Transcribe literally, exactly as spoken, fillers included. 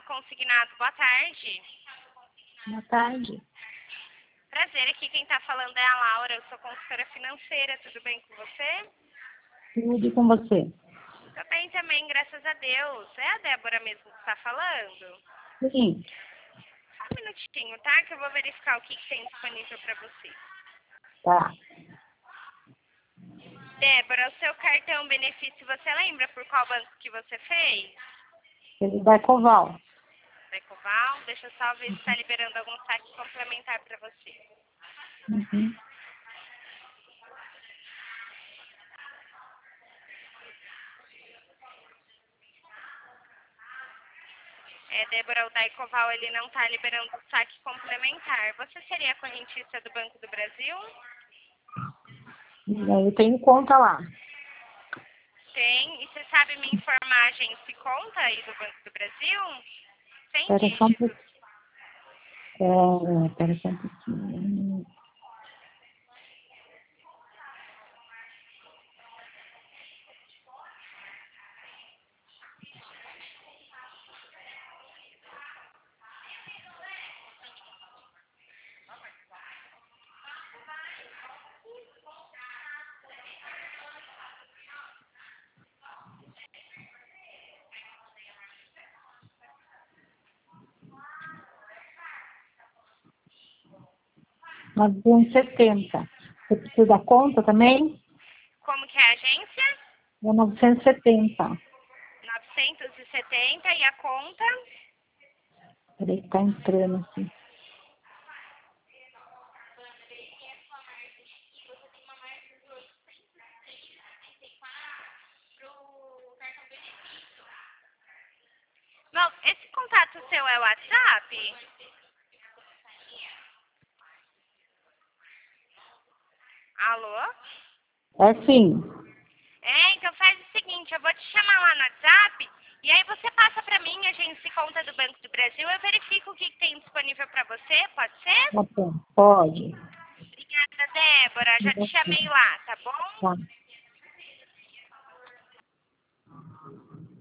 Consignados. Boa tarde. Boa tarde. Prazer, aqui quem está falando é a Laura, eu sou consultora financeira, tudo bem com você? Tudo com você. Tô bem também, graças a Deus. É a Débora mesmo que está falando? Sim. Só um minutinho, tá? Que eu vou verificar o que, que tem disponível para você. Tá. Débora, o seu cartão benefício, você lembra por qual banco que você fez? Ele vai Coval. Ecoval, deixa eu só ver se está liberando algum saque complementar para você. Uhum. É, Débora, o Daicoval, ele não está liberando saque complementar. Você seria correntista do Banco do Brasil? Eu tenho conta lá. Tem. E você sabe me informar a agência e conta aí do Banco do Brasil? Sem Espera só um dígitos. pouquinho. É, espera só um pouquinho. novecentos e setenta. Você precisa da conta também? Como que é a agência? É novecentos e setenta. novecentos e setenta e a conta? Peraí que tá entrando aqui. Não, esse contato seu é o WhatsApp? Alô? É sim. É, então faz o seguinte, eu vou te chamar lá no WhatsApp e aí você passa pra mim a agência e conta do Banco do Brasil, eu verifico o que, que tem disponível pra você, pode ser? Tá bom. Pode. Obrigada, Débora, já te chamei lá, tá bom? Tá.